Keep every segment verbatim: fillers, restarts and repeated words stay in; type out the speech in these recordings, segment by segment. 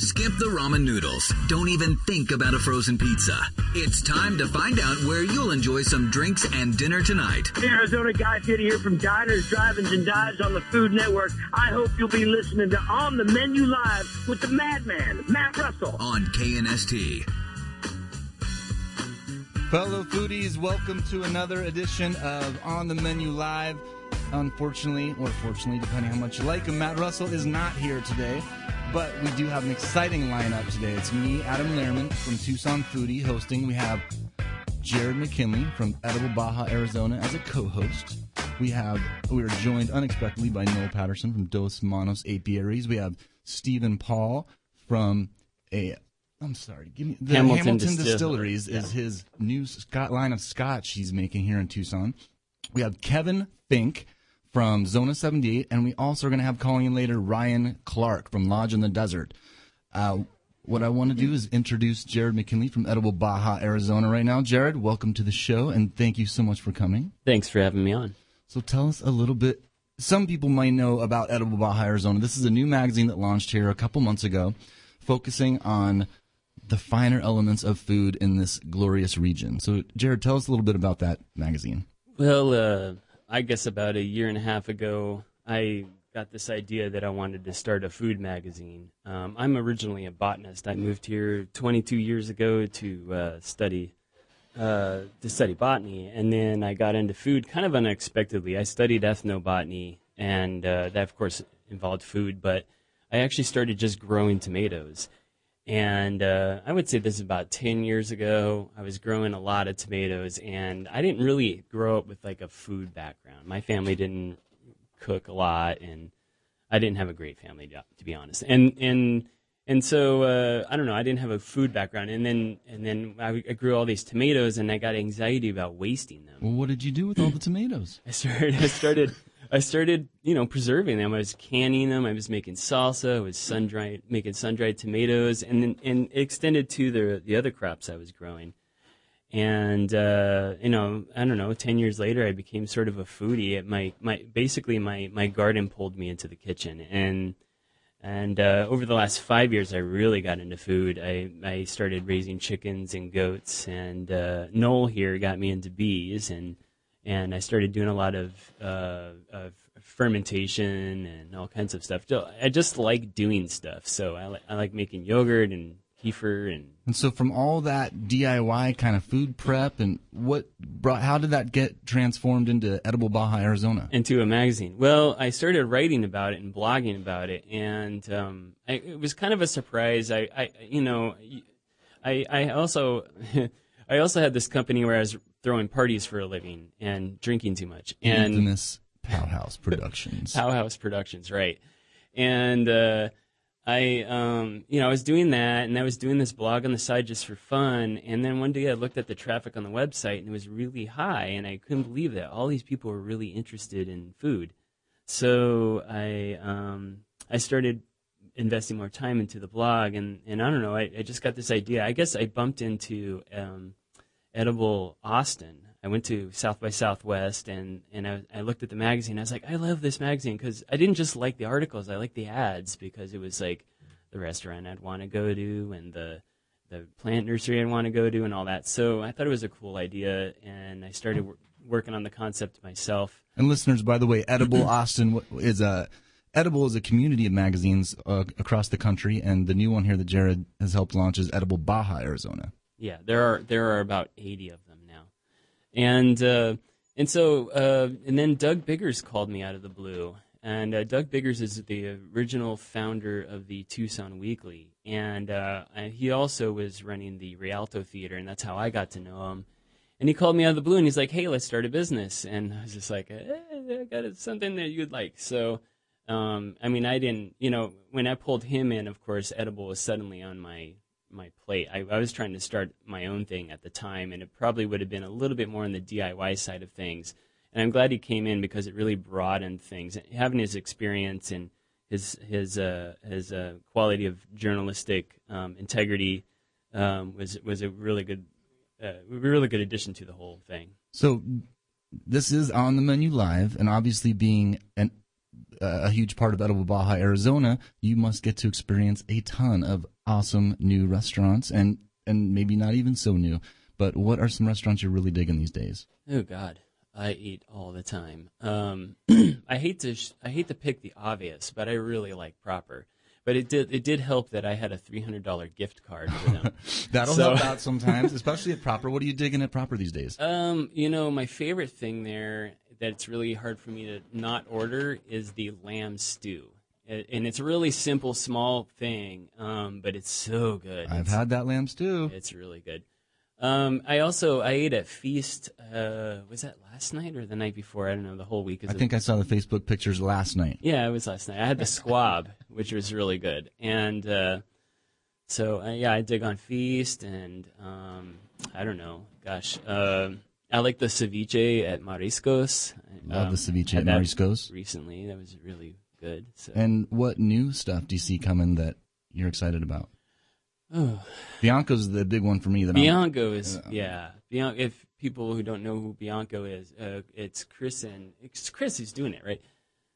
Skip the ramen noodles. Don't even think about a frozen pizza. It's time to find out where you'll enjoy some drinks and dinner tonight. Hey, Arizona guys, Kitty here from Diners, Drive-Ins, and Dives on the Food Network. I hope you'll be listening to On the Menu Live with the madman, Matt Russell. On K N S T. Fellow foodies, welcome to another edition of On the Menu Live. Unfortunately, or fortunately, depending how much you like him, Matt Russell is not here today. But we do have an exciting lineup today. It's me, Adam Lehrman from Tucson Foodie hosting. We have Jared McKinley from Edible Baja, Arizona as a co-host. We have we are joined unexpectedly by Noel Patterson from Dos Manos Apiaries. We have Stephen Paul from a I'm sorry, give me the Hamilton, Hamilton Distil- Distilleries yeah. is his new Scott line of scotch he's making here in Tucson. We have Kevin Fink from Zona seventy-eight, and we also are going to have calling in later Ryan Clark from Lodge in the Desert. Uh, what I want to do is introduce Jared McKinley from Edible Baja, Arizona right now. Jared, welcome to the show, and thank you so much for coming. Thanks for having me on. So tell us a little bit. Some people might know about Edible Baja, Arizona. This is a new magazine that launched here a couple months ago, focusing on the finer elements of food in this glorious region. So, Jared, tell us a little bit about that magazine. Well, uh, I guess about a year and a half ago, I got this idea that I wanted to start a food magazine. Um, I'm originally a botanist. I moved here twenty-two years ago to uh, study uh, to study botany, and then I got into food kind of unexpectedly. I studied ethnobotany, and uh, that, of course, involved food, but I actually started just growing tomatoes. And uh, I would say this is about ten years ago. I was growing a lot of tomatoes, and I didn't really grow up with like a food background. My family didn't cook a lot, and I didn't have a great family, to be honest. And and and so uh, I don't know. I didn't have a food background, and then and then I, I grew all these tomatoes, and I got anxiety about wasting them. Well, what did you do with all the tomatoes? I started. I started. I started, you know, preserving them. I was canning them. I was making salsa. I was sun dried, making sun dried tomatoes, and then and it extended to the the other crops I was growing. And uh, you know, I don't know. Ten years later, I became sort of a foodie. It, my my basically my my garden pulled me into the kitchen, and and uh, over the last five years, I really got into food. I I started raising chickens and goats, and uh, Noel here got me into bees, and. And I started doing a lot of, uh, of fermentation and all kinds of stuff. I just like doing stuff. So I, li- I like making yogurt and kefir. And And so from all that D I Y kind of food prep, and what brought, how did that get transformed into Edible Baja, Arizona? Into a magazine. Well, I started writing about it and blogging about it. And um, I, it was kind of a surprise. I, I you know, I, I also... I also had this company where I was throwing parties for a living and drinking too much. And Infamous Powhouse Productions. Powhouse Productions, right. And uh, I, um, you know, I was doing that, and I was doing this blog on the side just for fun. And then one day I looked at the traffic on the website, and it was really high, and I couldn't believe that all these people were really interested in food. So I, um, I started investing more time into the blog, and, and I don't know, I, I just got this idea. I guess I bumped into um, Edible Austin. I went to South by Southwest, and, and I, I looked at the magazine. I was like, I love this magazine, because I didn't just like the articles. I liked the ads, because it was like the restaurant I'd want to go to and the the plant nursery I'd want to go to and all that. So I thought it was a cool idea, and I started wor- working on the concept myself. And listeners, by the way, Edible Austin is a... Edible is a community of magazines uh, across the country, and the new one here that Jared has helped launch is Edible Baja, Arizona. Yeah, there are there are about eighty of them now, and uh, and so uh, and then Doug Biggers called me out of the blue, and uh, Doug Biggers is the original founder of the Tucson Weekly, and uh, he also was running the Rialto Theater, and that's how I got to know him. And he called me out of the blue, and he's like, "Hey, let's start a business," and I was just like, eh, "I got something that you'd like," so. Um, I mean, I didn't, you know, when I pulled him in, of course, Edible was suddenly on my, my plate. I, I was trying to start my own thing at the time, and it probably would have been a little bit more on the D I Y side of things. And I'm glad he came in, because it really broadened things. Having his experience and his his uh, his uh, quality of journalistic um, integrity um, was was a really good uh, really good addition to the whole thing. So this is On the Menu Live, and obviously being an uh, a huge part of Edible Baja, Arizona, you must get to experience a ton of awesome new restaurants, and, and maybe not even so new. But what are some restaurants you're really digging these days? Oh God, I eat all the time. Um, I hate to sh- I hate to pick the obvious, but I really like Proper. But it did it did help that I had a three hundred dollar gift card for them. That'll So- help out sometimes, especially at Proper. What are you digging at Proper these days? Um, you know, my favorite thing there that's really hard for me to not order is the lamb stew. It, and it's a really simple, small thing, um, but it's so good. I've It's- had that lamb stew. It's really good. Um, I also I ate at Feast. Uh, was that last night or the night before? I don't know. The whole week. Is I think I saw the Facebook pictures last night. Yeah, it was last night. I had the squab, which was really good, and uh, so uh, yeah, I dig on Feast, and um, I don't know. Gosh, uh, I like the ceviche at Mariscos. Love Um, the ceviche had at that Mariscos. recently. That was really good. So. And what new stuff do you see coming that you're excited about? Oh. Bianco's the big one for me. That I'm, Bianco is yeah. Bian- if people who don't know who Bianco is, uh, it's Chris and it's Chris who's doing it, right?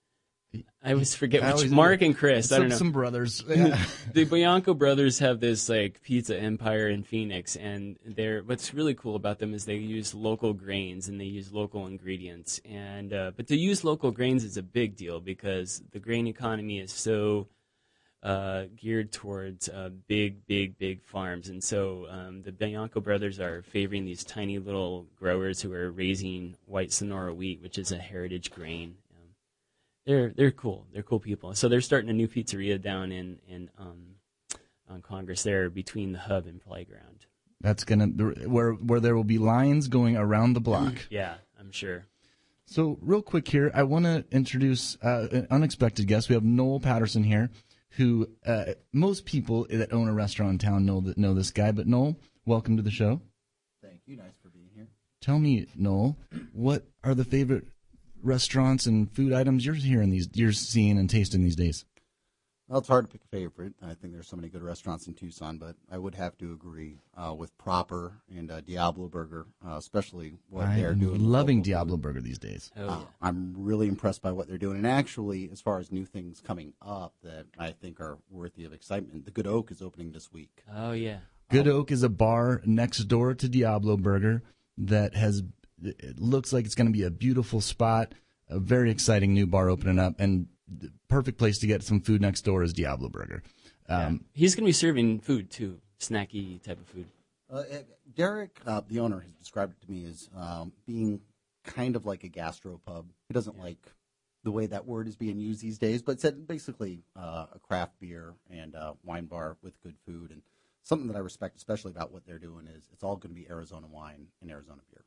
I always forget I which always- Mark and Chris. I some, don't know. some brothers. Yeah. The Bianco brothers have this like pizza empire in Phoenix, and they're what's really cool about them is they use local grains and they use local ingredients. And uh, but to use local grains is a big deal because the grain economy is so uh, geared towards uh, big, big, big farms. And so um, the Bianco brothers are favoring these tiny little growers who are raising white Sonora wheat, which is a heritage grain. They're they're cool. They're cool people. So they're starting a new pizzeria down in in um, on Congress there between the hub and playground. That's gonna where where there will be lines going around the block. Yeah, I'm sure. So real quick here, I want to introduce uh, an unexpected guest. We have Noel Patterson here, who uh, most people that own a restaurant in town know that know this guy. But Noel, welcome to the show. Thank you. Nice for being here. Tell me, Noel, what are the favorite restaurants and food items you're hearing these, you're seeing and tasting these days? Well, it's hard to pick a favorite. I think there's so many good restaurants in Tucson, but I would have to agree uh, with Proper and uh, Diablo Burger, uh, especially what they're I'm doing. with loving local Diablo food. Burger these days. Oh, Uh, yeah. I'm really impressed by what they're doing. And actually, as far as new things coming up that I think are worthy of excitement, the Good Oak is opening this week. Oh, yeah. Good Oak is a bar next door to Diablo Burger that has, it looks like it's going to be a beautiful spot, a very exciting new bar opening up, and the perfect place to get some food next door is Diablo Burger. Yeah. Um, He's going to be serving food, too, snacky type of food. Uh, uh, Derek, uh, the owner, has described it to me as um, being kind of like a gastropub. He doesn't like the way that word is being used these days, but said basically uh, a craft beer and uh, wine bar with good food. And something that I respect especially about what they're doing is it's all going to be Arizona wine and Arizona beer.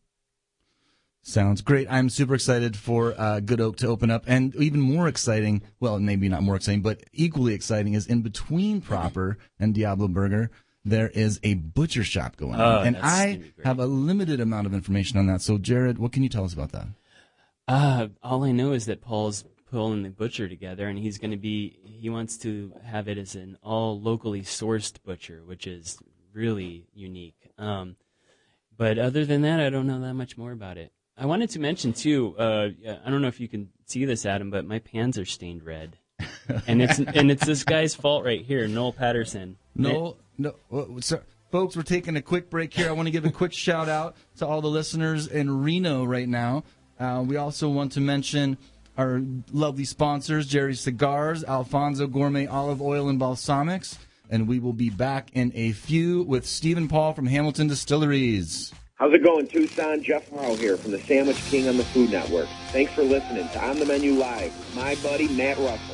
Sounds great. I'm super excited for uh, Good Oak to open up. And even more exciting, well, maybe not more exciting, but equally exciting is in between Proper and Diablo Burger, there is a butcher shop going Oh, on. And that's gonna I be great. have a limited amount of information on that. So, Jared, what can you tell us about that? Uh, all I know is that Paul's pulling the butcher together, and he's going to be, he wants to have it as an all locally sourced butcher, which is really unique. Um, but other than that, I don't know that much more about it. I wanted to mention, too, uh, I don't know if you can see this, Adam, but my pans are stained red. and it's and it's this guy's fault right here, Noel Patterson. No, no. uh, sir, folks, we're taking a quick break here. I want to give a quick shout out to all the listeners in Reno right now. Uh, we also want to mention our lovely sponsors, Jerry's Cigars, Alfonso Gourmet Olive Oil and Balsamics. And we will be back in a few with Stephen Paul from Hamilton Distilleries. How's it going, Tucson? Jeff Morrow here from the Sandwich King on the Food Network. Thanks for listening to On the Menu Live with my buddy Matt Russell.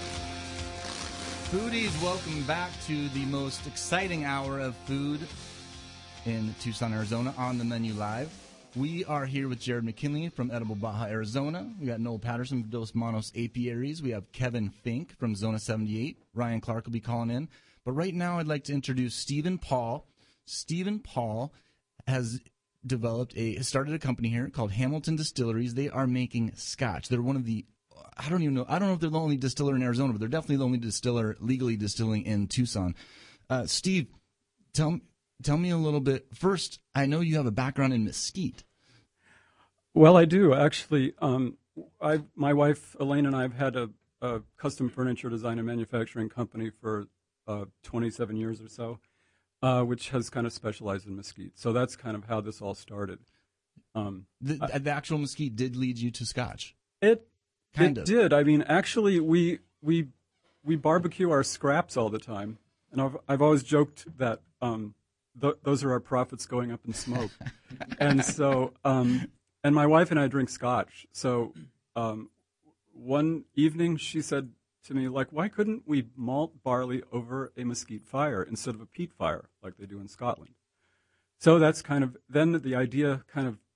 Foodies, welcome back to the most exciting hour of food in Tucson, Arizona, On the Menu Live. We are here with Jared McKinley from Edible Baja, Arizona. We got Noel Patterson from Dos Manos Apiaries. We have Kevin Fink from Zona seventy-eight. Ryan Clark will be calling in. But right now I'd like to introduce Stephen Paul. Stephen Paul has developed a started a company here called Hamilton Distilleries. They are making scotch. They're one of the I don't even know. I don't know if they're the only distiller in Arizona, but they're definitely the only distiller legally distilling in Tucson. Uh, Steve, tell tell me a little bit. First, I know you have a background in mesquite. Well, I do actually. Um, I, my wife Elaine and I have had a, a custom furniture design and manufacturing company for uh, twenty-seven years or so, uh, which has kind of specialized in mesquite. So that's kind of how this all started. Um, The, I, the actual mesquite did lead you to Scotch. it Kind it of. did. I mean, actually, we we we barbecue our scraps all the time, and I've I've always joked that um, th- those are our profits going up in smoke, and so um, and my wife and I drink Scotch. So um, one evening she said to me, like, why couldn't we malt barley over a mesquite fire instead of a peat fire like they do in Scotland? So that's kind of then the idea kind of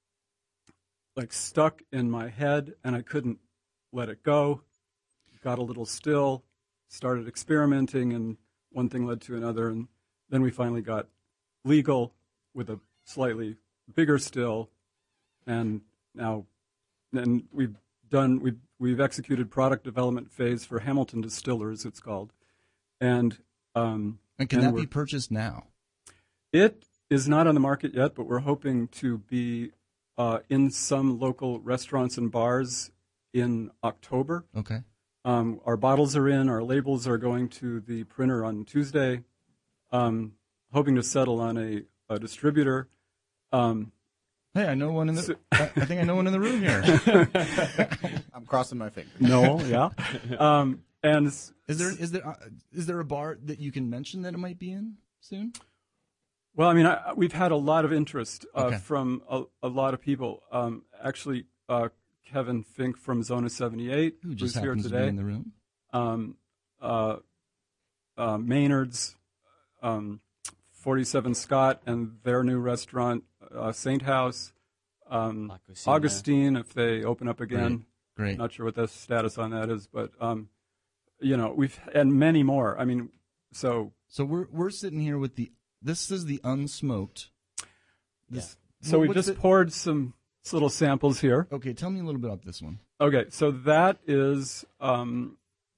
like stuck in my head, and I couldn't let it go, got a little still, started experimenting, and one thing led to another, and then we finally got legal with a slightly bigger still, and now, and we've done, we've, we've executed product development phase for Hamilton Distillers, it's called, and um, And can and that we're- be purchased now? It is not on the market yet, but we're hoping to be uh, in some local restaurants and bars in October. Okay. Um, our bottles are in. Our labels are going to the printer on Tuesday. Um, hoping to settle on a, a distributor. Um, Hey, I know one in the. So- I I think I know one in the room here. I'm crossing my fingers. no, yeah. Um, and s- Is there is there uh, is there a bar that you can mention that it might be in soon? well, I mean, I, we've had a lot of interest uh, Okay. from a, a lot of people. Um, actually, uh, Kevin Fink from Zona seventy-eight, Who who's just here happens to be today. in the room? um, uh, uh, Maynard's, um, forty-seven Scott, and their new restaurant, uh, Saint House, um, La Cocina. Augustine, if they open up again. Great. Not sure what the status on that is, but um, you know, we've and many more. I mean, so So we're we're sitting here with the. This is the unsmoked. This. so Wh- we what's just the- poured some little samples here. Okay, tell me a little bit about this one. Okay, so that is. Um,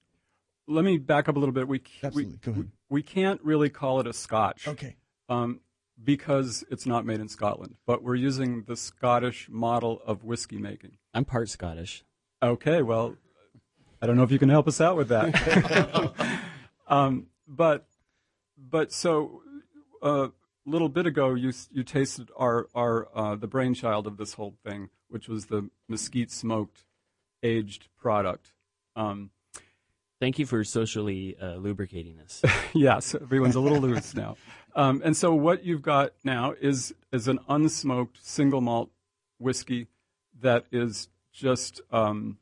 let me back up a little bit. We c- Absolutely, we, go ahead. we we can't really call it a Scotch. Okay. Um, because it's not made in Scotland, but we're using the Scottish model of whiskey making. I'm part Scottish. Okay, well, I don't know if you can help us out with that. um, but, but so a little bit ago, you you tasted our our uh, the brainchild of this whole thing, which was the mesquite smoked aged product. Um, Thank you for socially uh, lubricating this. yes, everyone's a little loose now. Um, and so what you've got now is is an unsmoked single malt whiskey that is just, um,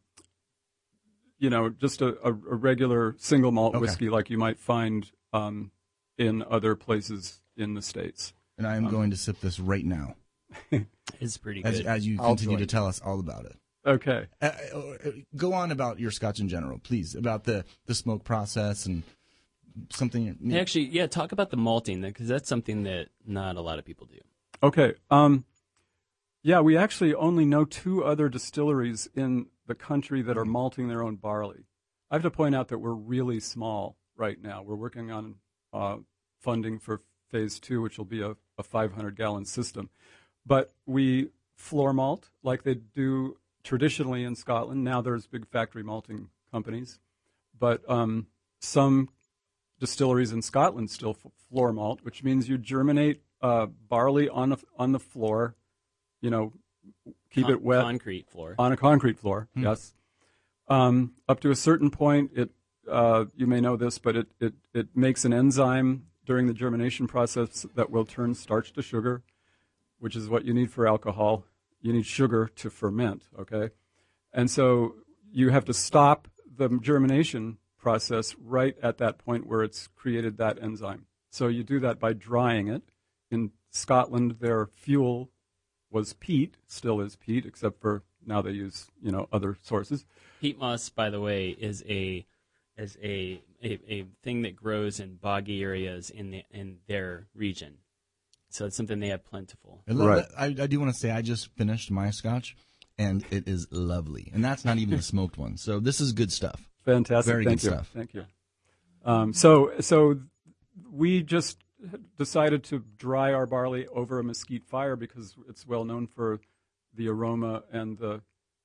you know, just a, a, a regular single malt Okay. whiskey like you might find um, in other places in the States. And I am Um, going to sip this right now It's pretty as good. as you I'll continue to join. tell us all about it. Okay. Uh, uh, go on about your Scotch in general, please. About the the smoke process and something. Hey, Actually, yeah, talk about the malting because that's something that not a lot of people do. Okay. Um, yeah, we actually only know two other distilleries in the country that are malting their own barley. I have to point out that we're really small right now. We're working on uh, funding for phase two, which will be a, a five hundred gallon system. But we floor malt like they do traditionally in Scotland. Now there's big factory malting companies. But um, some distilleries in Scotland still f- floor malt, which means you germinate uh, barley on the, on the floor, you know, keep Con- it wet Concrete floor. on a concrete floor. Yes, um, up to a certain point, it uh, you may know this, but it, it it makes an enzyme during the germination process that will turn starch to sugar, which is what you need for alcohol. You need sugar to ferment. Okay, and so you have to stop the germination process right at that point where it's created that enzyme. So you do that by drying it. In Scotland, their fuel was peat, still is peat, except for now they use, you know, other sources. Peat moss, by the way, is a is a, a a thing that grows in boggy areas in the in their region. So it's something they have plentiful. I, love Right. that. I, I do want to say I just finished my Scotch, and it is lovely. And that's not even the smoked one. So this is good stuff. Fantastic. Very Thank good you. stuff. Thank you. Um, so so we just decided to dry our barley over a mesquite fire because it's well known for the aroma and the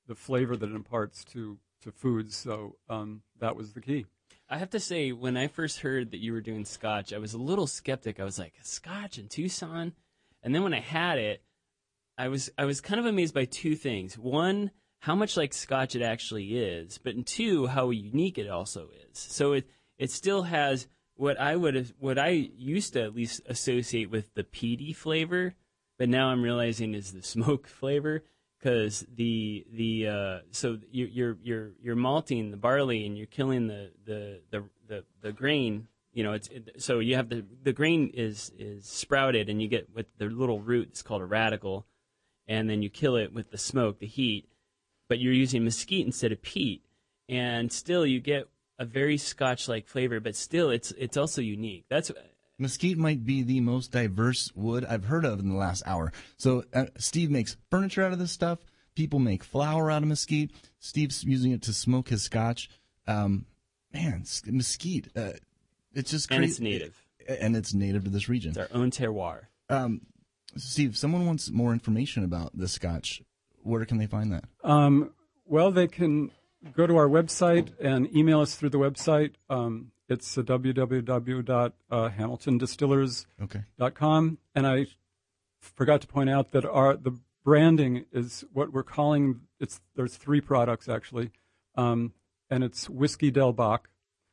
the flavor that it imparts to to foods. So um, that was the key. I have to say, when I first heard that you were doing Scotch, I was a little skeptic. I was like, Scotch in Tucson? And then when I had it, I was I was kind of amazed by two things. One, how much like Scotch it actually is, but and two, how unique it also is. So it it still has what I would have, what I used to at least associate with the peaty flavor, but now I'm realizing is the smoke flavor. Because the the uh, so you, you're you're you're malting the barley and you're killing the the, the, the, the grain. You know, it's it, so you have the the grain is is sprouted and you get with the little root. It's called a radicle, and then you kill it with the smoke, the heat. But you're using mesquite instead of peat, and still you get a very Scotch-like flavor. But still, it's it's also unique. That's. Mesquite might be the most diverse wood I've heard of in the last hour. So uh, Steve makes furniture out of this stuff. People make flour out of mesquite. Steve's using it to smoke his Scotch. Um, man, mesquite, uh, it's just crazy. And it's native. And it's native to this region. It's our own terroir. Um, Steve, if someone wants more information about the Scotch, where can they find that? Um, well, they can go to our website and email us through the website. Um, It's uh, w w w dot hamilton distillers dot com. Okay. And I forgot to point out that our the branding is what we're calling, it's there's three products actually, um, and it's Whiskey Del Bach,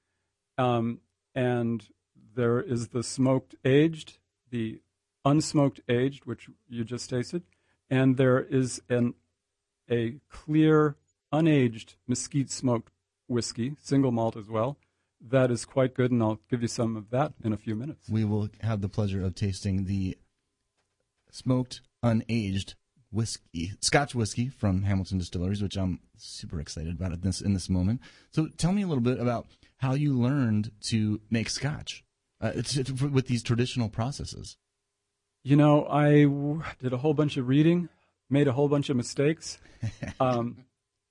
um, and there is the smoked aged, the unsmoked aged, which you just tasted, and there is an a clear unaged mesquite smoked whiskey, single malt as well. That is quite good, and I'll give you some of that in a few minutes. We will have the pleasure of tasting the smoked, unaged whiskey, Scotch whiskey from Hamilton Distilleries, which I'm super excited about at this in this moment. So tell me a little bit about how you learned to make Scotch uh, with these traditional processes. You know, I w- did a whole bunch of reading, made a whole bunch of mistakes, um,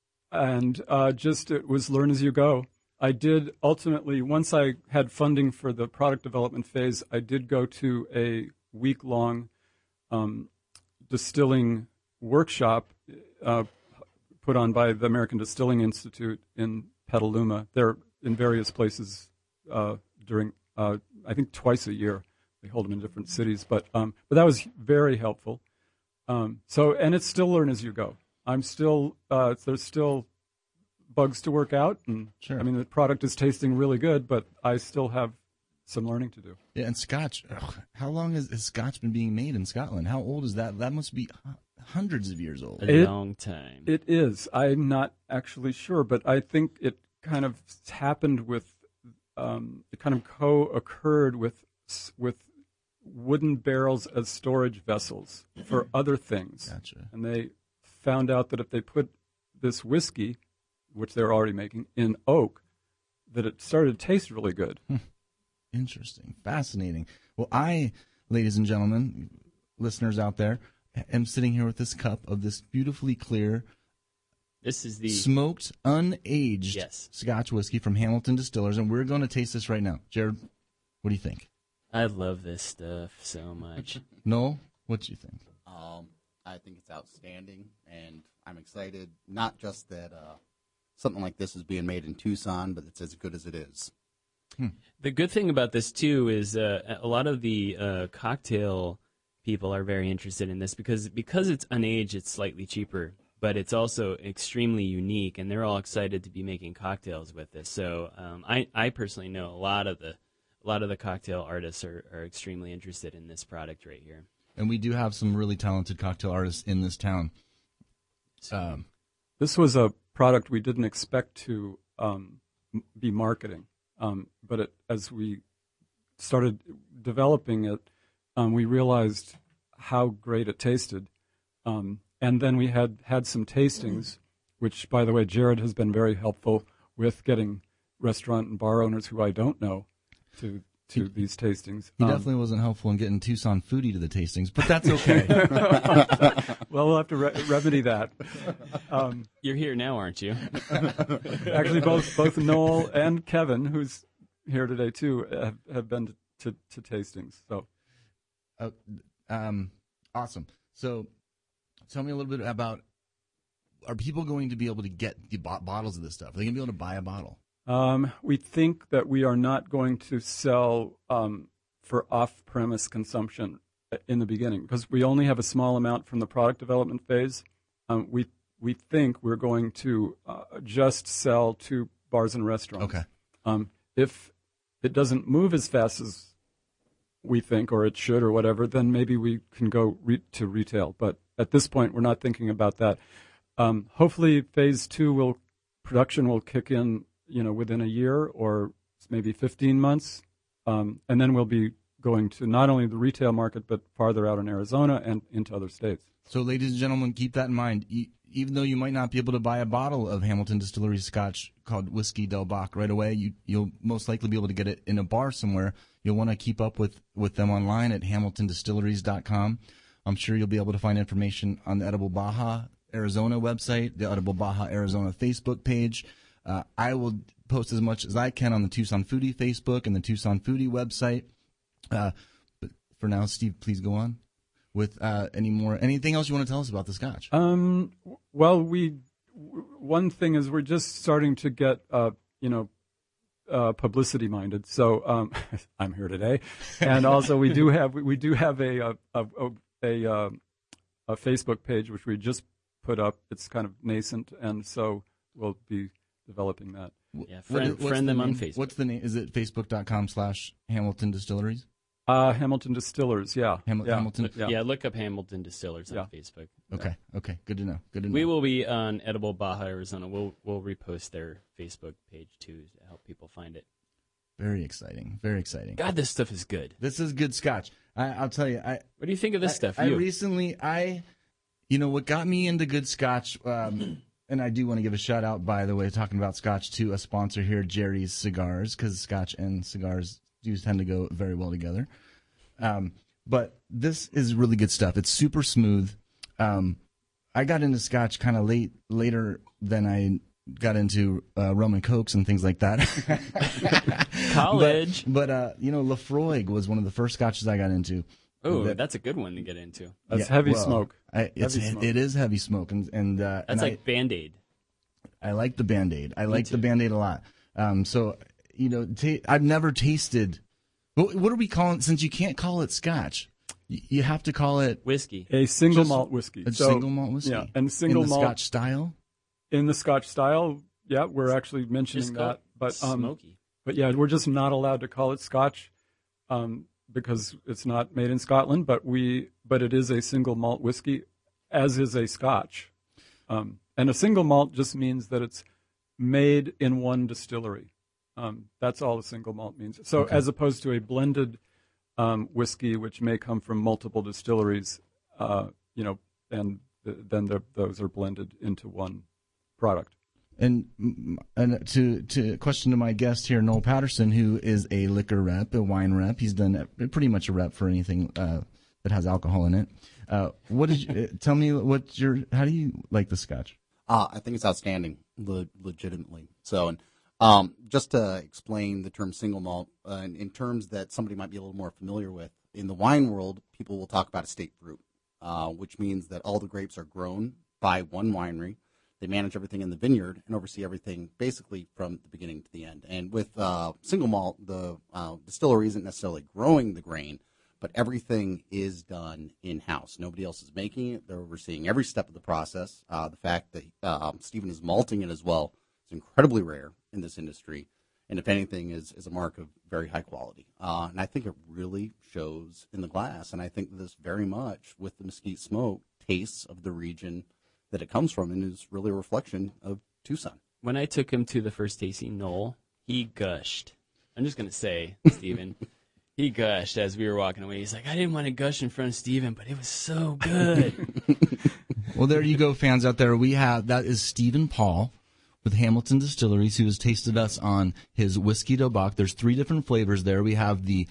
and uh, just it was learn as you go. I did ultimately, once I had funding for the product development phase, I did go to a week-long um, distilling workshop uh, put on by the American Distilling Institute in Petaluma. They're in various places uh, during, uh, I think, twice a year. They hold them in different cities, but um, but that was very helpful. Um, so, and it's still learn as you go. I'm still, uh, there's still bugs to work out, and sure. I mean the product is tasting really good, but I still have some learning to do. Yeah, and Scotch. Ugh, how long has, has Scotch been being made in Scotland? How old is that? That must be hundreds of years old. A it, long time. It is. I'm not actually sure, but I think it kind of happened with. Um, it kind of co-occurred with with wooden barrels as storage vessels for other things. Gotcha. And they found out that if they put this whiskey, which they're already making, in oak, that it started to taste really good. Interesting. Fascinating. Well, I, ladies and gentlemen, listeners out there, am sitting here with this cup of this beautifully clear, this is the smoked, unaged yes. Scotch whiskey from Hamilton Distillers, and we're going to taste this right now. Jared, what do you think? I love this stuff so much. Noel, what do you think? Um, I think it's outstanding, and I'm excited, not just that uh, something like this is being made in Tucson, but it's as good as it is. Hmm. The good thing about this, too, is uh, a lot of the uh, cocktail people are very interested in this because because it's unaged, it's slightly cheaper, but it's also extremely unique, and they're all excited to be making cocktails with this. So um, I, I personally know a lot of the a lot of the cocktail artists are, are extremely interested in this product right here. And we do have some really talented cocktail artists in this town. Um, this was a product we didn't expect to um, m- be marketing, um, but it, as we started developing it, um, we realized how great it tasted. Um, and then we had, had some tastings, which, by the way, Jared has been very helpful with getting restaurant and bar owners who I don't know to to these tastings. He um, definitely wasn't helpful in getting Tucson foodie to the tastings, but that's okay. Well, we'll have to re- remedy that. Um, You're here now, aren't you? actually, both both Noel and Kevin, who's here today too, have, have been to, to, to tastings. So, uh, um, awesome. So, tell me a little bit about are people going to be able to get the bo- bottles of this stuff? Are they going to be able to buy a bottle? Um, we think that we are not going to sell um, for off-premise consumption in the beginning because we only have a small amount from the product development phase. Um, we we think we're going to uh, just sell to bars and restaurants. Okay. Um, if it doesn't move as fast as we think, or it should, or whatever, then maybe we can go re- to retail. But at this point, we're not thinking about that. Um, hopefully, phase two will production will kick in, you know, within a year or maybe fifteen months, um, and then we'll be going to not only the retail market but farther out in Arizona and into other states. So, ladies and gentlemen, keep that in mind. E- even though you might not be able to buy a bottle of Hamilton Distillery's Scotch called Whiskey Del Bach right away, you, you'll most likely be able to get it in a bar somewhere. You'll want to keep up with, with them online at hamilton distilleries dot com. I'm sure you'll be able to find information on the Edible Baja Arizona website, the Edible Baja Arizona Facebook page. Uh, I will post as much as I can on the Tucson Foodie Facebook and the Tucson Foodie website. Uh, but for now, Steve, please go on with uh, any more. Anything else you want to tell us about the Scotch? Um, well, we w- one thing is we're just starting to get, uh, you know, uh, publicity minded. So um, I'm here today, and also we do have we do have a a a, a, a, a Facebook page which we just put up. It's kind of nascent, and so we'll be developing that. Yeah, friend, what, friend the them name? on Facebook. What's the name? Is it facebook.com slash Hamilton Distilleries? Uh, Hamilton Distillers, yeah. Ham- yeah. Hamilton. Yeah. Yeah, look up Hamilton Distillers on Yeah. Facebook. Okay. Okay. Good to know. Good to know. We will be on Edible Baja Arizona. We'll we'll repost their Facebook page too to help people find it. Very exciting. Very exciting. God, this stuff is good. This is good Scotch. I, I'll tell you. I What do you think of this I, stuff? I You? recently, I, you know, what got me into good Scotch, um, and I do want to give a shout out, by the way, talking about Scotch to a sponsor here, Jerry's Cigars, because Scotch and cigars do tend to go very well together. Um, but this is really good stuff. It's super smooth. Um, I got into Scotch kind of late, later than I got into uh, rum and cokes and things like that. College. But, but uh, you know, Lafroig was one of the first Scotches I got into. Oh, that- that's a good one to get into. That's Yeah, heavy well, smoke. I, it's, Heavy smoke. It is heavy smoke, and and uh, That's and like Band-Aid. I, I like the Band-Aid. I like the too. Band-Aid a lot. Um, so you know, ta- I've never tasted. What, what are we calling? Since you can't call it Scotch, you, you have to call it Whiskey. A single Just malt whiskey. a So, single malt whiskey. Yeah, and single in the malt Scotch style. in the Scotch style. Yeah, we're actually Just mentioning call that, it but um, smoky. but yeah, we're just not allowed to call it Scotch um, because it's not made in Scotland. But we, but it is a single malt whiskey, as is a Scotch. Um, and a single malt just means that it's made in one distillery. Um, that's all a single malt means. So Okay. as opposed to a blended um, whiskey, which may come from multiple distilleries, uh, you know, and th- then the, those are blended into one product. And and to to question to my guest here, Noel Patterson, who is a liquor rep, a wine rep. He's done pretty much a rep for anything uh, that has alcohol in it. Uh, what did you, tell me? What your? How do you like the Scotch? Uh, I think it's outstanding, le- legitimately. So, and um, just to explain the term single malt, uh, in, in terms that somebody might be a little more familiar with, in the wine world, people will talk about estate fruit, uh, which means that all the grapes are grown by one winery. They manage everything in the vineyard and oversee everything basically from the beginning to the end. And with uh, single malt, the uh, distillery isn't necessarily growing the grain, but everything is done in-house. Nobody else is making it. They're overseeing every step of the process. Uh, the fact that uh, Stephen is malting it as well is incredibly rare in this industry, and if anything, is, is a mark of very high quality. Uh, and I think it really shows in the glass, and I think this very much, with the mesquite smoke, tastes of the region that it comes from, and is really a reflection of Tucson. When I took him to the first tasting, Noel, he gushed. I'm just going to say, Stephen, he gushed as we were walking away. He's like, I didn't want to gush in front of Stephen, but it was so good. Well, there you go, fans out there. We have that is Stephen Paul with Hamilton Distilleries, who has tasted us on his Whiskey Del Bach. There's three different flavors there. We have the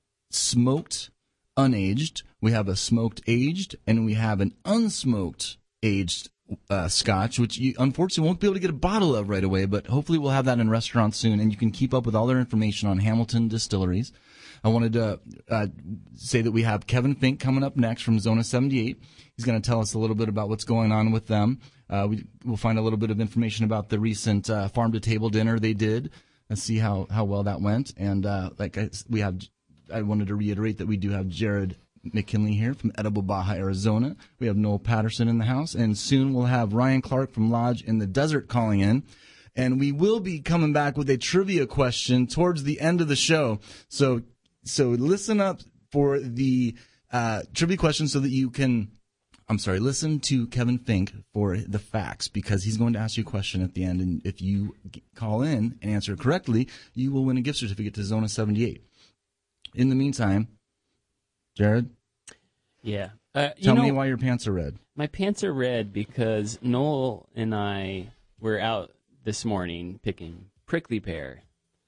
smoked unaged, we have a smoked aged, and we have an unsmoked aged uh, Scotch, which you unfortunately won't be able to get a bottle of right away, but hopefully we'll have that in restaurants soon, and you can keep up with all their information on Hamilton Distilleries. I wanted to uh, say that we have Kevin Fink coming up next from Zona seventy-eight. He's going to tell us a little bit about what's going on with them. Uh, we, we'll find a little bit of information about the recent uh, farm-to-table dinner they did and see how, how well that went. And uh, like I, we have, I wanted to reiterate that we do have Jared McKinley here from Edible Baja, Arizona. We have Noel Patterson in the house, and soon we'll have Ryan Clark from Lodge in the Desert calling in. And we will be coming back with a trivia question towards the end of the show. So, so listen up for the uh, trivia question so that you can, I'm sorry, listen to Kevin Fink for the facts, because he's going to ask you a question at the end. And if you call in and answer correctly, you will win a gift certificate to Zona seventy-eight. In the meantime, Jared? Yeah. Uh, you Tell know, me why your pants are red. My pants are red because Noel and I were out this morning picking prickly pear.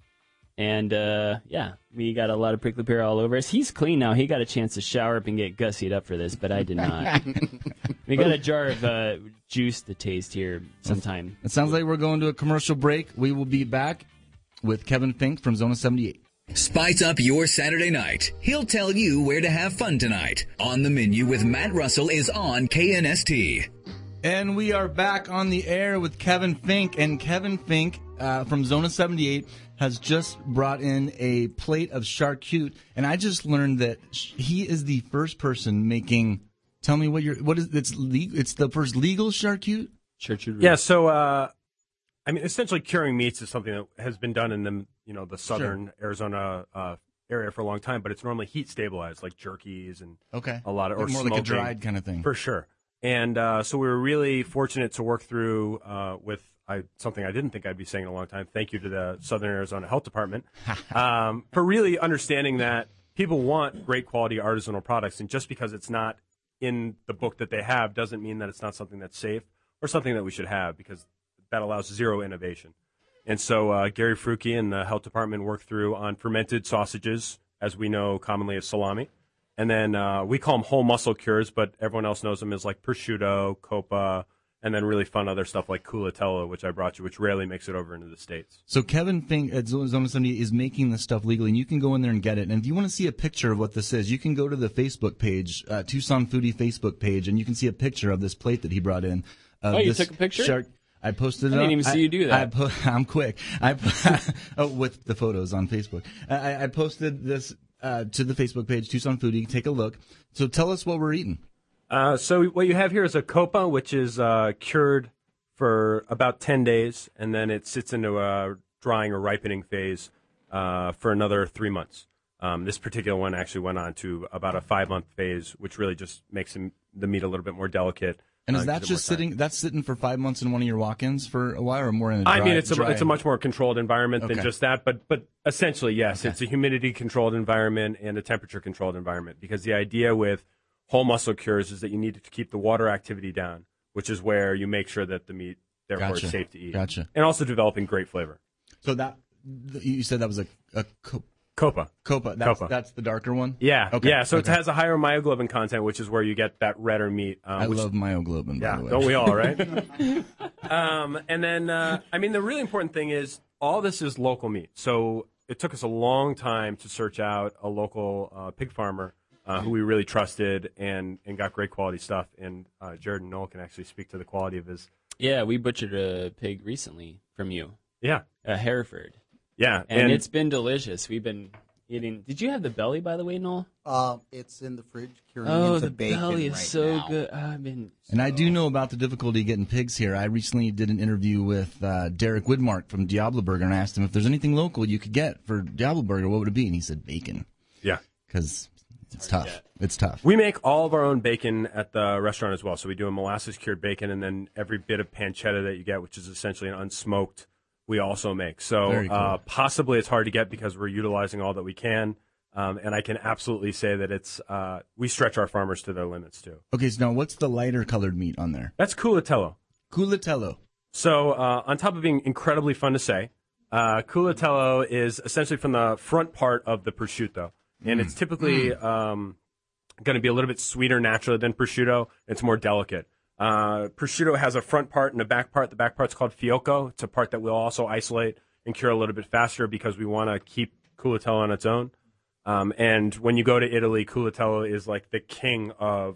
And, uh, yeah, we got a lot of prickly pear all over us. He's clean now. He got a chance to shower up and get gussied up for this, but I did not. We got a jar of uh, juice to taste here sometime. It sounds like we're going to a commercial break. We will be back with Kevin Fink from Zona seventy-eight. Spice up your Saturday night. He'll tell you where to have fun tonight. On the Menu with Matt Russell is on K N S T. And we are back on the air with Kevin Fink. And Kevin Fink uh, from Zona seventy-eight has just brought in a plate of charcuterie. And I just learned that sh- he is the first person making. Tell me what you're. What is it's legal? It's the first legal charcuterie. Charcuterie. Yeah. So, uh, I mean, essentially, curing meats is something that has been done in the you know the southern Sure. Arizona uh, area for a long time, but it's normally heat stabilized, like jerkies and Okay. a lot of or more like a smoking. dried kind of thing. For sure. And uh, so we were really fortunate to work through uh, with I, something I didn't think I'd be saying in a long time. Thank you to the Southern Arizona Health Department um, for really understanding that people want great quality artisanal products. And just because it's not in the book that they have doesn't mean that it's not something that's safe or something that we should have, because that allows zero innovation. And so uh, Gary Fruki and the Health Department worked through on fermented sausages, as we know commonly as salami. And then uh, we call them whole muscle cures, but everyone else knows them as like prosciutto, coppa, and then really fun other stuff like culatello, which I brought you, which rarely makes it over into the States. So Kevin Fink at Zona seventy-eight is making this stuff legally, and you can go in there and get it. And if you want to see a picture of what this is, you can go to the Facebook page, uh, Tucson Foodie Facebook page, and you can see a picture of this plate that he brought in. Uh, Oh, you this took a picture? Shark, I posted it. I didn't on- even see you do that. I po- I'm quick. I oh, with the photos on Facebook. I, I posted this uh, to the Facebook page, Tucson Foodie. Take a look. So tell us what we're eating. Uh, so what you have here is a coppa, which is uh, cured for about ten days, and then it sits into a drying or ripening phase uh, for another three months. Um, this particular one actually went on to about a five-month phase, which really just makes the meat a little bit more delicate. And is uh, that gives it more just time. sitting? That's sitting for five months in one of your walk-ins for a while, or more in a dry? I mean, it's a dry- it's a much more controlled environment Okay. than just that, but but essentially, yes, Okay. it's a humidity-controlled environment and a temperature-controlled environment, because the idea with whole muscle cures is that you need to keep the water activity down, which is where you make sure that the meat, therefore, Gotcha. is safe to eat. Gotcha. And also developing great flavor. So that you said that was a a co- Copa. copa. That's, Copa. that's the darker one. Yeah, Okay. yeah. So Okay. it has a higher myoglobin content, which is where you get that redder meat. Um, I which, love myoglobin. Yeah, by the way. don't we all, right? um, and then, uh, I mean, the really important thing is all this is local meat. So it took us a long time to search out a local uh, pig farmer uh, who we really trusted and, and got great quality stuff. And uh, Jared and Noel can actually speak to the quality of his. Yeah, we butchered a pig recently from you, Yeah, a Hereford. yeah. And, it's been delicious. We've been eating. Did you have the belly, by the way, Noel? Uh, it's in the fridge curing Oh, into the bacon belly is right so now. good. I've been. And I do know about the difficulty getting pigs here. I recently did an interview with uh, Derek Widmark from Diablo Burger, and I asked him if there's anything local you could get for Diablo Burger, what would it be? And he said bacon, yeah. because it's tough. It's tough. We make all of our own bacon at the restaurant as well. So we do a molasses cured bacon, and then every bit of pancetta that you get, which is essentially an unsmoked, we also make. So Very cool. uh, possibly it's hard to get because we're utilizing all that we can. Um, and I can absolutely say that it's uh, we stretch our farmers to their limits too. Okay, so now what's the lighter colored meat on there? That's culatello. Culatello. So uh, on top of being incredibly fun to say, uh, culatello is essentially from the front part of the prosciutto, and it's typically um, going to be a little bit sweeter naturally than prosciutto. It's more delicate. Uh, prosciutto has a front part and a back part. The back part's called fiocco. It's a part that we'll also isolate and cure a little bit faster because we want to keep culatello on its own. Um, and when you go to Italy, culatello is like the king of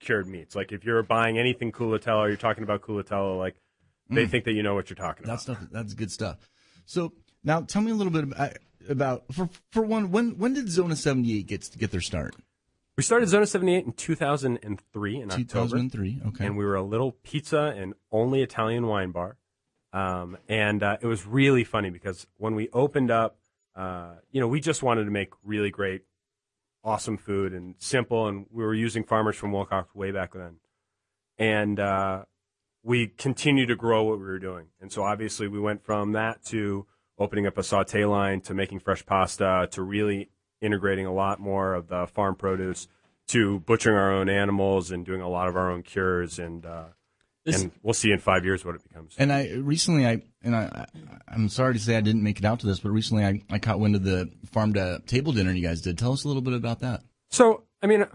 cured meats. Like if you're buying anything Culatello, or you're talking about Culatello, like they Mm. think that you know what you're talking That's about. stuff. That's good stuff. So now, tell me a little bit about, about for for one. When when did Zona seventy-eight get get their start? We started Zona seventy-eight in two thousand three in October. two thousand three. Okay. And we were a little pizza and only Italian wine bar. Um, and uh, it was really funny because when we opened up, uh, you know, we just wanted to make really great, awesome food and simple. And we were using farmers from Wilcox way back then. And uh, we continued to grow what we were doing. And so obviously we went from that to opening up a saute line to making fresh pasta to really integrating a lot more of the farm produce to butchering our own animals and doing a lot of our own cures. And uh, This- and we'll see in five years what it becomes. And I recently, I and I, I'm sorry to say I didn't make it out to this, but recently I, I caught wind of the farm to table dinner you guys did. Tell us a little bit about that. So, I mean,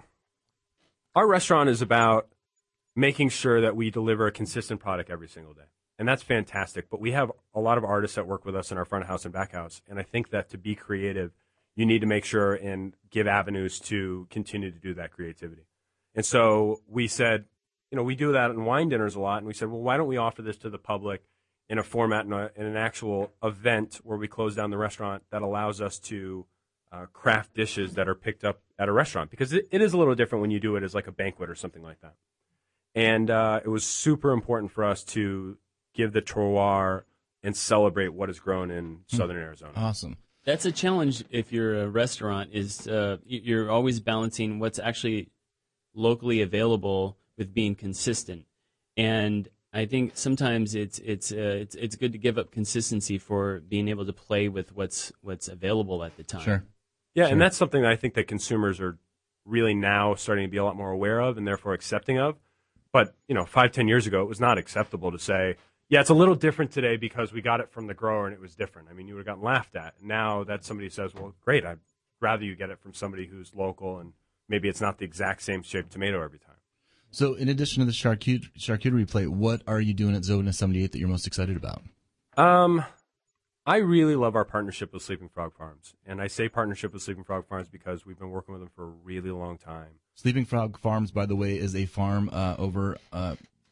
our restaurant is about making sure that we deliver a consistent product every single day. And that's fantastic. But we have a lot of artists that work with us in our front house and back house. And I think that to be creative, you need to make sure and give avenues to continue to do that creativity. And so we said, you know, we do that in wine dinners a lot. And we said, well, why don't we offer this to the public in a format, in, a, in an actual event where we close down the restaurant that allows us to uh, craft dishes that are picked up at a restaurant? Because it, it is a little different when you do it as like a banquet or something like that. And uh, it was super important for us to give the terroir and celebrate what is grown in southern Arizona. Awesome. That's a challenge if you're a restaurant. Is uh, y- you're always balancing what's actually locally available with being consistent, and I think sometimes it's it's uh, it's it's good to give up consistency for being able to play with what's what's available at the time. Sure. Yeah, Sure. and that's something that I think that consumers are really now starting to be a lot more aware of and therefore accepting of. But, you know, five, ten years ago, it was not acceptable to say, yeah, it's a little different today because we got it from the grower and it was different. I mean, you would have gotten laughed at. Now that somebody says, well, great, I'd rather you get it from somebody who's local and maybe it's not the exact same shaped tomato every time. So, in addition to the charcut- charcuterie plate, what are you doing at Zona seventy-eight that you're most excited about? Um, I really love our partnership with Sleeping Frog Farms. And I say partnership with Sleeping Frog Farms because we've been working with them for a really long time. Sleeping Frog Farms, by the way, is a farm uh, over uh,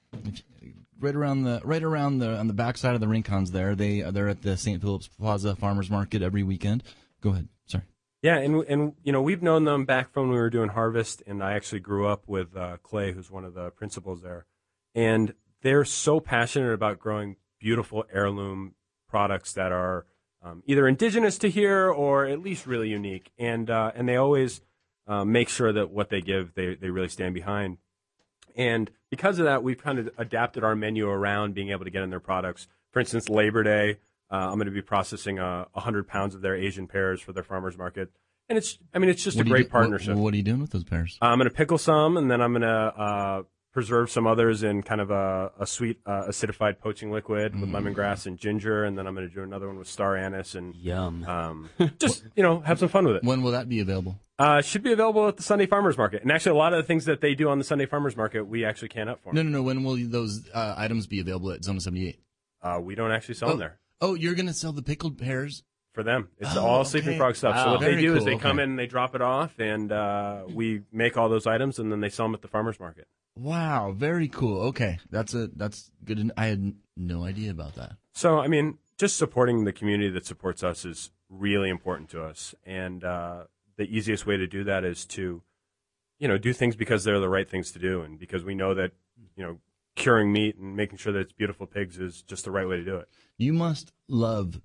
right around the right around the on the backside of the Rincons. There, they they're at the Saint Philip's Plaza Farmers Market every weekend. Go ahead. Sorry. Yeah, and and you know we've known them back from when we were doing Harvest, and I actually grew up with uh, Clay, who's one of the principals there, and they're so passionate about growing beautiful heirloom products that are um, either indigenous to here or at least really unique, and uh, and they always uh, make sure that what they give they they really stand behind, and because of that, we've kind of adapted our menu around being able to get in their products. For instance, Labor Day. Uh, I'm going to be processing uh, one hundred pounds of their Asian pears for their farmers market. And it's, I mean, it's just What a do you great do- partnership. What, what are you doing with those pears? I'm going to pickle some, and then I'm going to uh, preserve some others in kind of a, a sweet uh, acidified poaching liquid Mm. with lemongrass and ginger, and then I'm going to do another one with star anise and Yum. um, just, you know, have some fun with it. When will that be available? Uh, should be available at the Sunday Farmers Market. And actually, a lot of the things that they do on the Sunday Farmers Market, we actually can up for No, them. no, no. When will those uh, items be available at Zona seventy-eight? Uh, we don't actually sell them there. Oh, you're going to sell the pickled pears? For them. It's Oh, all okay. Sleeping Frog stuff. So Wow. what they Very do is cool, they come okay. in and they drop it off, and uh, we make all those items, and then they sell them at the farmers market. Wow, very cool. Okay, that's a that's good. to- I had no idea about that. So, I mean, just supporting the community that supports us is really important to us. And uh, the easiest way to do that is to, you know, do things because they're the right things to do, and because we know that, you know, curing meat and making sure that it's beautiful pigs is just the right way to do it. You must love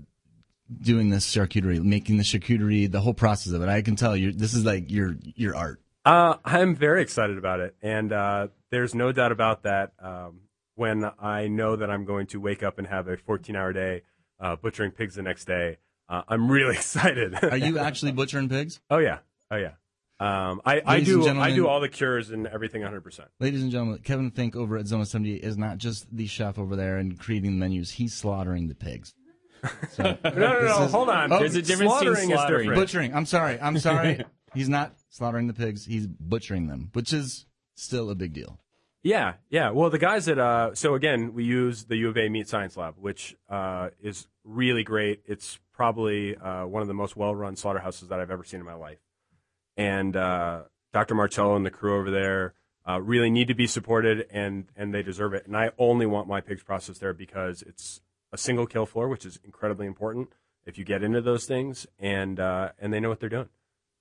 doing this charcuterie, making the charcuterie, the whole process of it. I can tell you, this is like your your art. Uh, I'm very excited about it, and uh, there's no doubt about that. Um, when I know that I'm going to wake up and have a fourteen-hour day uh, butchering pigs the next day, uh, I'm really excited. Are you actually butchering pigs? Oh yeah, oh yeah. Um, I, I Ladies do and I gentlemen- do all the cures and everything one hundred percent. Ladies and gentlemen, Kevin Fink over at Zona seventy-eight is not just the chef over there and creating the menus. He's slaughtering the pigs. So, No, no, no. is- Hold on. Oh, There's a difference between Slaughtering is slaughtering. different. butchering. I'm sorry. I'm sorry. He's not slaughtering the pigs. He's butchering them, which is still a big deal. Yeah, yeah. Well, the guys at uh, so again, we use the U of A Meat Science Lab, which uh, is really great. It's probably uh, one of the most well-run slaughterhouses that I've ever seen in my life. And uh, Doctor Marcello and the crew over there uh, really need to be supported, and, and they deserve it. And I only want my pigs processed there because it's a single kill floor, which is incredibly important if you get into those things, and uh, and they know what they're doing.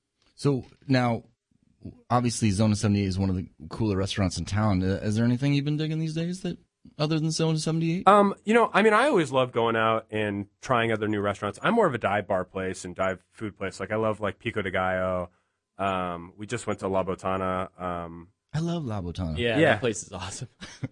So now, obviously, Zona seventy-eight is one of the cooler restaurants in town. Uh, is there anything you've been digging these days that other than Zona seventy-eight? Um, you know, I mean, I always love going out and trying other new restaurants. I'm more of a dive bar place and dive food place. Like I love like Pico de Gallo. Um, we just went to La Botana. Um, I love La Botana. Yeah, Yeah. that place is awesome.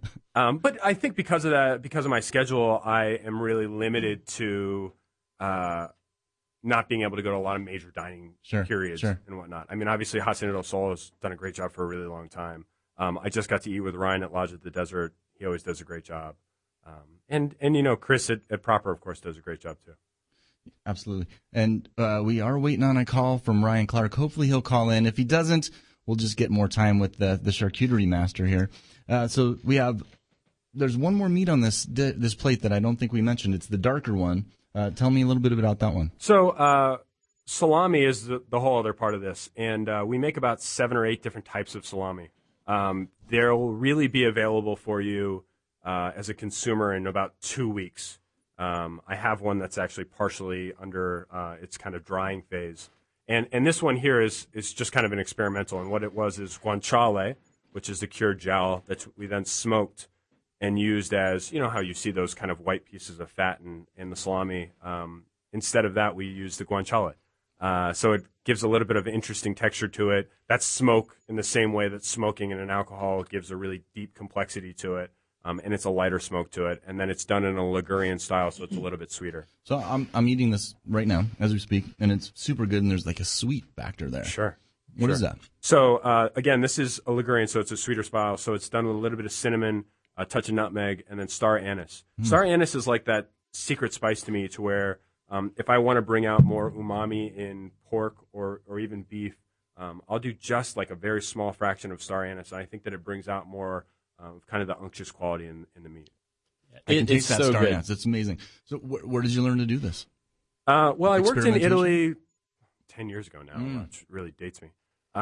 um, but I think because of that, because of my schedule, I am really limited to uh, not being able to go to a lot of major dining Sure, periods sure. and whatnot. I mean, obviously, Hacienda del Sol has done a great job for a really long time. Um, I just got to eat with Ryan at Lodge at the Desert. He always does a great job. Um, and, and, you know, Chris at, at Proper, of course, does a great job, too. Absolutely. And uh, we are waiting on a call from Ryan Clark. Hopefully he'll call in. If he doesn't, we'll just get more time with the, the charcuterie master here. Uh, so we have, there's one more meat on this this plate that I don't think we mentioned. It's the darker one. Uh, tell me a little bit about that one. So uh, salami is the, the whole other part of this. And uh, we make about seven or eight different types of salami. Um, they'll really be available for you uh, as a consumer in about two weeks. Um, I have one that's actually partially under uh, its kind of drying phase. And and this one here is is just kind of an experimental. And what it was is guanciale, which is the cured jowl that we then smoked and used as, you know, how you see those kind of white pieces of fat in, in the salami. Um, instead of that, we used the guanciale. Uh, so it gives a little bit of interesting texture to it. That's smoke in the same way that smoking in an alcohol gives a really deep complexity to it. Um, and it's a lighter smoke to it, and then it's done in a Ligurian style, so it's a little bit sweeter. So I'm I'm eating this right now as we speak, and it's super good, and there's like a sweet factor there. Sure. What sure. is that? So, uh, again, this is a Ligurian, so it's a sweeter style. So it's done with a little bit of cinnamon, a touch of nutmeg, and then star anise. Mm. Star anise is like that secret spice to me to where um, if I want to bring out more umami in pork or, or even beef, um, I'll do just like a very small fraction of star anise, and I think that it brings out more Um, kind of the unctuous quality in, in the meat. I can It- taste it's that so star good. anise. It's amazing. So wh- where did you learn to do this? Uh, well, I worked in Experimentation? Italy ten years ago now, Mm. which really dates me.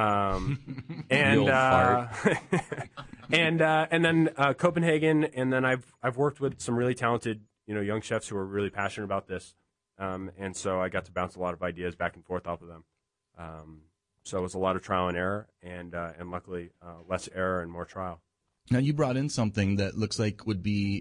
Um, The and old uh, and uh, and then uh, Copenhagen, and then I've I've worked with some really talented you know young chefs who are really passionate about this, um, and so I got to bounce a lot of ideas back and forth off of them. Um, so it was a lot of trial and error, and uh, and luckily uh, less error and more trial. Now you brought in something that looks like would be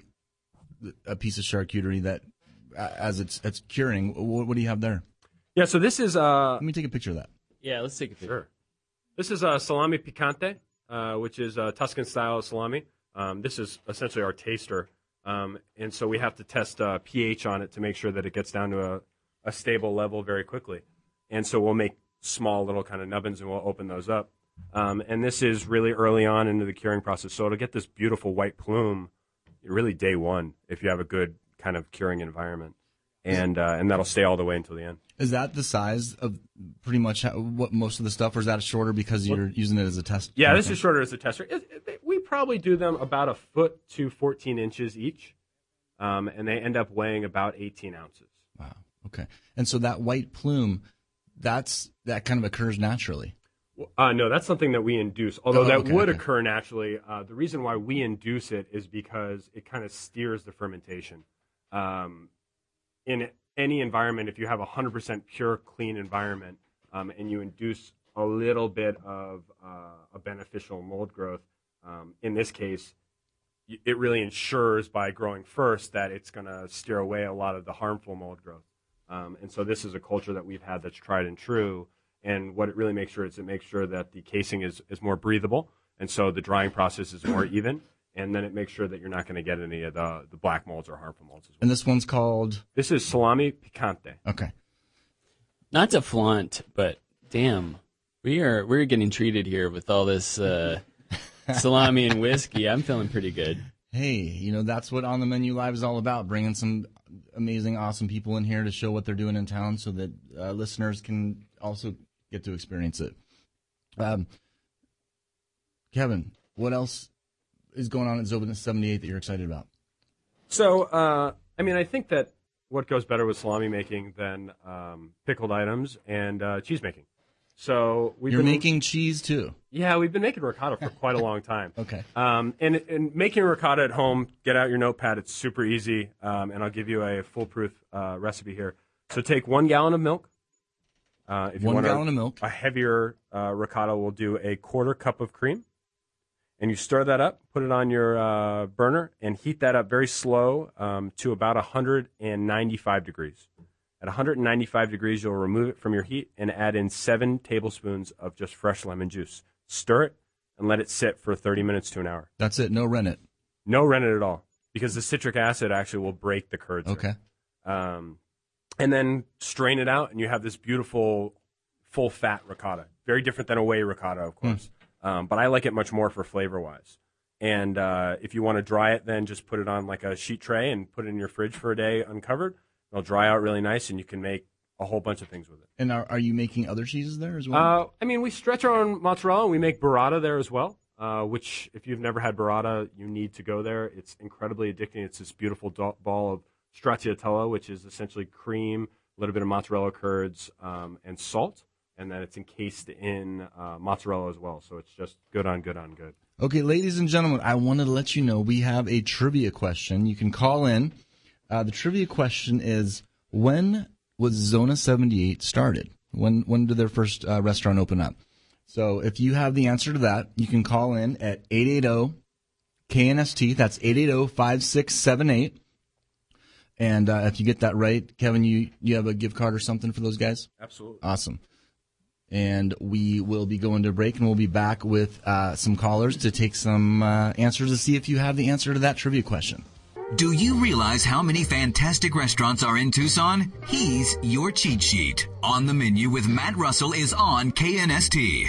a piece of charcuterie that, uh, as it's it's curing. What, what do you have there? Yeah, so this is uh, Let me take a picture of that. Yeah, let's take a picture. Sure. This is uh, salami picante, uh, which is uh, Tuscan-style salami. Um, this is essentially our taster, um, and so we have to test uh, pH on it to make sure that it gets down to a, a stable level very quickly. And so we'll make small little kind of nubbins, and we'll open those up. Um, and this is really early on into the curing process, so it'll get this beautiful white plume really day one if you have a good kind of curing environment. And uh, and that'll stay all the way until the end. Is that the size of pretty much how, what most of the stuff, or is that shorter because you're using it as a test? Yeah, Okay. this is shorter as a tester. It, it, we probably do them about a foot to fourteen inches each, um, and they end up weighing about eighteen ounces. Wow. Okay. And so that white plume, that's that kind of occurs naturally. Uh, no, that's something that we induce, although Oh, that okay, would okay. occur naturally. Uh, the reason why we induce it is because it kind of steers the fermentation. Um, in any environment, if you have a one hundred percent pure, clean environment, um, and you induce a little bit of uh, a beneficial mold growth, um, in this case, y- it really ensures by growing first that it's going to steer away a lot of the harmful mold growth. Um, and so this is a culture that we've had that's tried and true. And what it really makes sure is it makes sure that the casing is, is more breathable, and so the drying process is more even, and then it makes sure that you're not going to get any of the, the black molds or harmful molds as well. And this one's called. This is salami picante. Okay. Not to flaunt, but damn, we are we're getting treated here with all this uh, salami and whiskey. I'm feeling pretty good. Hey, you know, that's what On the Menu Live is all about, bringing some amazing, awesome people in here to show what they're doing in town so that uh, listeners can also get to experience it. Um, Kevin, what else is going on at Zona seventy-eight that you're excited about? So, uh, I mean, I think that what goes better with salami making than um, pickled items and uh, cheese making. So we've You're been making cheese too. Yeah, we've been making ricotta for quite a long time. Okay. Um, and, and making ricotta at home, get out your notepad. It's super easy, um, and I'll give you a foolproof uh, recipe here. So take one gallon of milk. Uh, if you One want gallon a, of milk. A heavier uh, ricotta will do a quarter cup of cream. And you stir that up, put it on your uh, burner, and heat that up very slow um, to about one hundred ninety-five degrees. At one hundred ninety-five degrees, you'll remove it from your heat and add in seven tablespoons of just fresh lemon juice. Stir it and let it sit for thirty minutes to an hour. That's it. No rennet. No rennet at all, because the citric acid actually will break the curds. Okay. Um, and then strain it out, and you have this beautiful full-fat ricotta. Very different than a whey ricotta, of course. Mm. Um, but I like it much more for flavor-wise. And uh, if you want to dry it, then just put it on like a sheet tray and put it in your fridge for a day uncovered. It'll dry out really nice, and you can make a whole bunch of things with it. And are, are you making other cheeses there as well? Uh, I mean, we stretch our own mozzarella, and we make burrata there as well, uh, which if you've never had burrata, you need to go there. It's incredibly addicting. It's this beautiful do- ball of stracciatella, which is essentially cream, a little bit of mozzarella curds, um, and salt, and then it's encased in uh, mozzarella as well. So it's just good on good on good. Okay, ladies and gentlemen, I wanted to let you know we have a trivia question. You can call in. Uh, the trivia question is, when was Zona seventy-eight started? When when did their first uh, restaurant open up? So if you have the answer to that, you can call in at eight eight zero K N S T. That's eight eight zero, five six seven eight. And uh, if you get that right, Kevin, you, you have a gift card or something for those guys? Absolutely. Awesome. And we will be going to break, and we'll be back with uh, some callers to take some uh, answers to see if you have the answer to that trivia question. Do you realize how many fantastic restaurants are in Tucson? He's your cheat sheet. On the Menu with Matt Russell is on K N S T.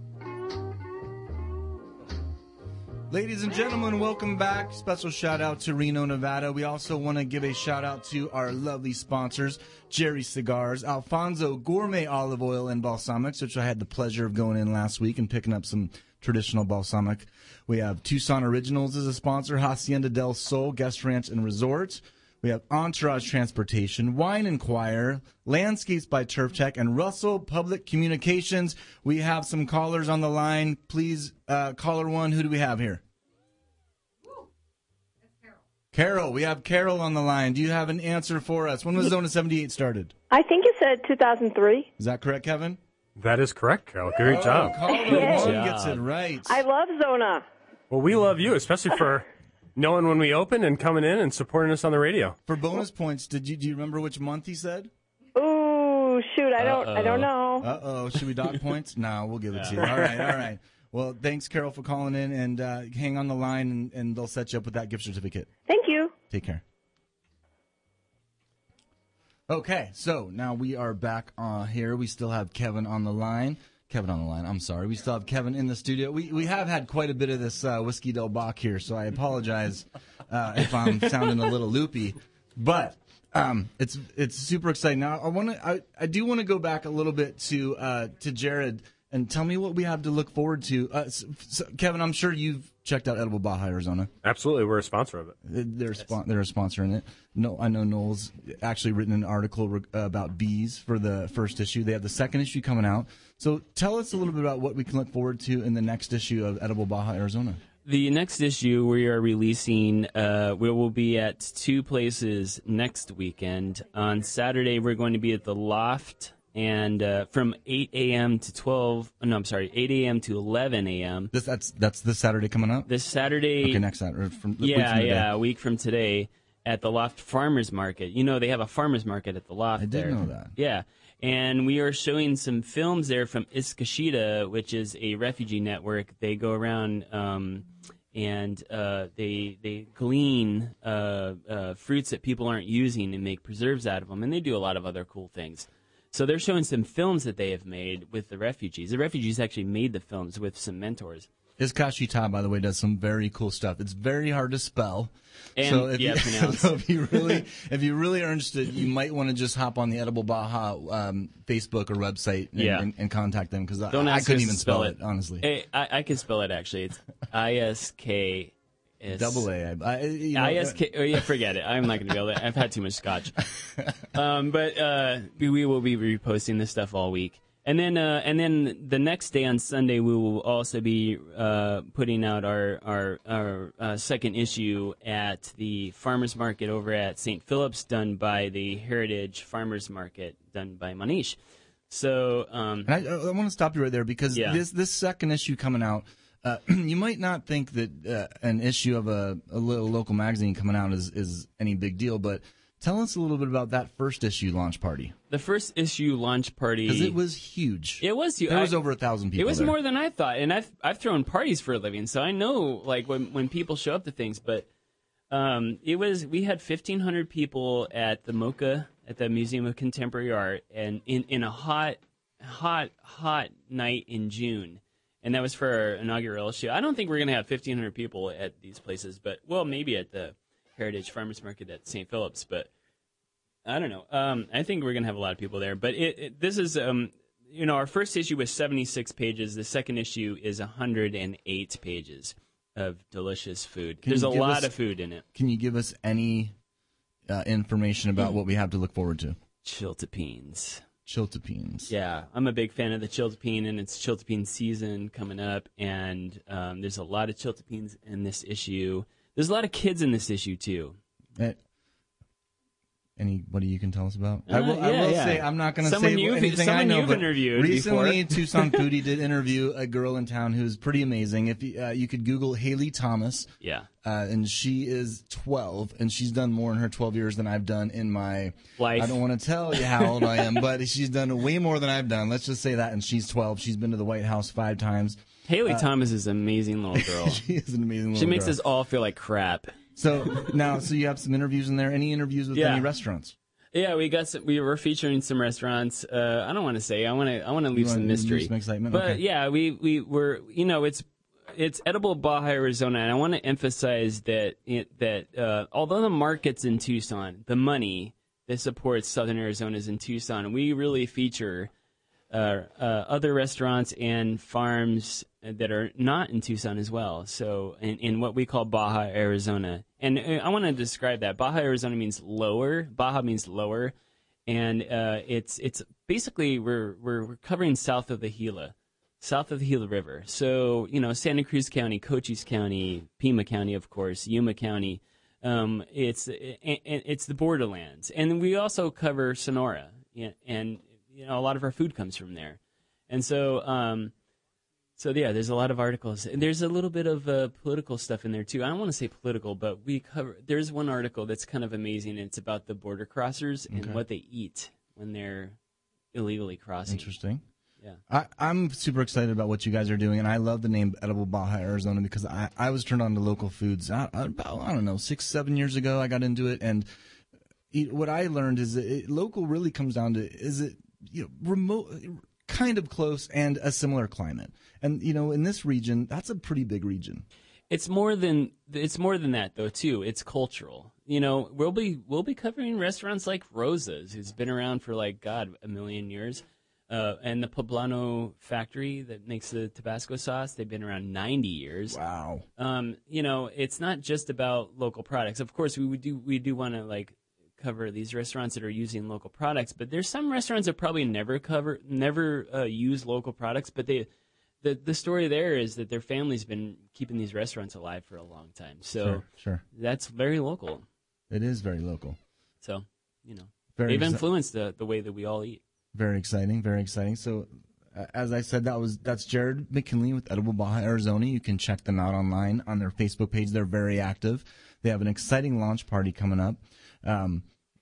Ladies and gentlemen, welcome back. Special shout out to Reno, Nevada. We also want to give a shout out to our lovely sponsors, Jerry Cigars, Alfonso Gourmet Olive Oil and Balsamics, which I had the pleasure of going in last week and picking up some traditional balsamic. We have Tucson Originals as a sponsor, Hacienda del Sol Guest Ranch and Resort. We have Entourage Transportation, Wine Inquirer, Landscapes by Turf Tech, and Russell Public Communications. We have some callers on the line. Please, uh, caller one, who do we have here? Woo. That's Carol. Carol, we have Carol on the line. Do you have an answer for us? When was Zona seventy-eight started? I think you said two thousand three. Is that correct, Kevin? That is correct, Carol. Great oh, job. Caller Yes. one gets it right. I love Zona. Well, we love you, especially for knowing when we open and coming in and supporting us on the radio. For bonus points, did you do you remember which month he said? Ooh, shoot, I don't, I don't know. Uh oh, should we dock points? No, we'll give it to you. All right, all right. Well, thanks, Carol, for calling in, and uh, hang on the line, and, and they'll set you up with that gift certificate. Thank you. Take care. Okay, so now we are back uh, here. We still have Kevin on the line. Kevin on the line. I'm sorry. We still have Kevin in the studio. We we have had quite a bit of this uh, Whiskey Del Bach here, so I apologize uh, if I'm sounding a little loopy. But um, it's it's super exciting. Now I want to I, I do want to go back a little bit to uh, to Jared and tell me what we have to look forward to. Uh, so, so, Kevin, I'm sure you've checked out Edible Baja Arizona. Absolutely, we're a sponsor of it. They're spon- they're a sponsor in it. No, I know Noel's actually written an article re- about bees for the first issue. They have the second issue coming out. So tell us a little bit about what we can look forward to in the next issue of Edible Baja Arizona. The next issue we are releasing, uh, we will be at two places next weekend. On Saturday, we're going to be at the Loft, and uh, from eight a.m. to twelve. No, I'm sorry, eight a.m. to eleven a.m. This that's that's this Saturday coming up. This Saturday. Okay, next Saturday. From, yeah, week from yeah, a week from today at the Loft Farmers Market. You know, they have a farmers market at the Loft. I did there. know that. Yeah. And we are showing some films there from Iskashida, which is a refugee network. They go around um, and uh, they they glean uh, uh, fruits that people aren't using and make preserves out of them. And they do a lot of other cool things. So they're showing some films that they have made with the refugees. The refugees actually made the films with some mentors. Iskashita, by the way, does some very cool stuff. It's very hard to spell. And, so if yeah, you, pronounce. So if you really, if you really are interested, you might want to just hop on the Edible Baja um, Facebook or website and, Yeah. and, and contact them because I, Don't I ask couldn't us even to spell spell it. it, honestly. Hey, I, I can spell it actually. It's I S K S Double A. I, I, you know, I S K. Oh yeah, forget it. I'm not going to be able to. I've had too much scotch. Um, but uh, we will be reposting this stuff all week. And then, uh, and then the next day on Sunday, we will also be uh, putting out our our, our uh, second issue at the farmers market over at Saint Philip's, done by the Heritage Farmers Market, done by Manish. So, um, and I, I want to stop you right there because yeah. this this second issue coming out, uh, you might not think that uh, an issue of a, a little local magazine coming out is is any big deal, but tell us a little bit about that first issue launch party. The first issue launch party, because it was huge. It was huge. There was I, over a thousand people. It was there. more than I thought, and I've I've thrown parties for a living, so I know like when when people show up to things. But um, it was we had fifteen hundred people at the MoCA at the Museum of Contemporary Art, and in in a hot, hot, hot night in June, and that was for our inaugural issue. I don't think we're gonna have fifteen hundred people at these places, but well, maybe at the Heritage Farmers Market at Saint Philip's, but. I don't know. Um, I think we're going to have a lot of people there. But it, it, this is, um, you know, our first issue was seventy-six pages. The second issue is one hundred eight pages of delicious food. Can There's a lot us, of food in it. Can you give us any uh, information about what we have to look forward to? Chiltepines. Chiltepines. Yeah, I'm a big fan of the chiltepine, and it's chiltepine season coming up. And um, there's a lot of chiltepines in this issue. There's a lot of kids in this issue, too. Uh, Anybody you can tell us about? Uh, I will, yeah, I will yeah. say I'm not going to Someone say you've- anything someone I know. you've But interviewed recently, before. Tucson Foodie did interview a girl in town who's pretty amazing. If you, uh, you could Google Haley Thomas, Yeah. uh, and she is twelve, and she's done more in her twelve years than I've done in my Life. I don't want to tell you how old I am, but she's done way more than I've done. Let's just say that. And she's twelve. She's been to the White House five times. Haley Uh, Thomas is an amazing little girl. she is an amazing little She makes girl. us all feel like crap. So now, so you have some interviews in there. Any interviews with Yeah. any restaurants? Yeah, we got some, we were featuring some restaurants. Uh, I don't want to say. I want to. I want to leave wanna some leave mystery. some excitement? But Okay. yeah, we we were. You know, it's it's Edible Baja, Arizona, and I want to emphasize that it, that uh, although the market's in Tucson, the money that supports Southern Arizona is in Tucson, and we really feature uh, uh, other restaurants and farms that are not in Tucson as well. So in, in what we call Baja, Arizona. And uh, I want to describe that. Baja, Arizona means lower. Baja means lower. And uh, it's it's basically we're, we're we're covering south of the Gila, south of the Gila River. So, you know, Santa Cruz County, Cochise County, Pima County, of course, Yuma County. Um, it's it, it's the borderlands. And we also cover Sonora. And, you know, a lot of our food comes from there. And so... Um, So, yeah, there's a lot of articles. And there's a little bit of uh, political stuff in there, too. I don't want to say political, but we cover. There's one article that's kind of amazing. And it's about the border crossers and Okay. what they eat when they're illegally crossing. Interesting. Yeah. I, I'm super excited about what you guys are doing, and I love the name Edible Baja, Arizona, because I, I was turned on to local foods I, about, I don't know, six, seven years ago. I got into it, and eat, what I learned is that it, local really comes down to, is it you know, remote, kind of close, and a similar climate. And, you know, in this region, that's a pretty big region. It's more than it's more than that, though, too. It's cultural. You know, we'll be we'll be covering restaurants like Rosa's, who's been around for, like, God, a million years. Uh, and the Poblano factory that makes the Tabasco sauce, they've been around ninety years. Wow. Um, you know, it's not just about local products. Of course, we would do we do want to like cover these restaurants that are using local products, but there's some restaurants that probably never cover never uh, use local products. But they, the the story there is that their family's been keeping these restaurants alive for a long time. So Sure, sure. that's very local. It is very local. So you know, Very they've exci- influenced the the way that we all eat. Very exciting, very exciting. So, uh, as I said, that was that's Jared McKinley with Edible Baja, Arizona. You can check them out online on their Facebook page. They're very active. They have an exciting launch party coming up. Um,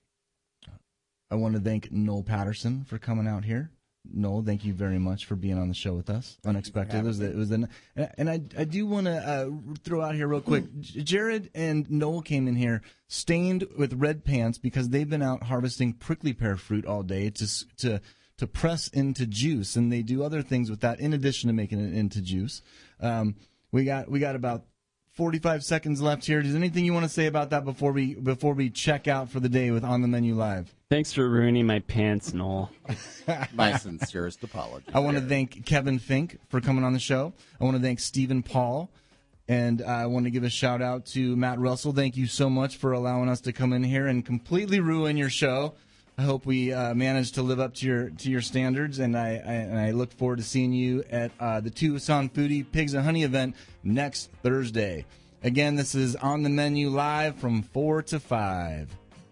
I want to thank Noel Patterson for coming out here. Noel, thank you very much for being on the show with us. Unexpected. It was, it was an, and I, I do want to uh, throw out here real quick. J- Jared and Noel came in here stained with red pants because they've been out harvesting prickly pear fruit all day to s- to to press into juice, and they do other things with that in addition to making it into juice. Um, we got we got about forty-five seconds left here. Is there anything you want to say about that before we before we check out for the day with On the Menu Live? Thanks for ruining my pants, Noel. My sincerest apologies. I want to thank Kevin Fink for coming on the show. I want to thank Stephen Paul. And I want to give a shout out to Matt Russell. Thank you so much for allowing us to come in here and completely ruin your show. I hope we uh, managed to live up to your to your standards, and I, I and I look forward to seeing you at uh, the Tucson Foodie Pigs and Honey event next Thursday. Again, this is On the Menu live from four to five.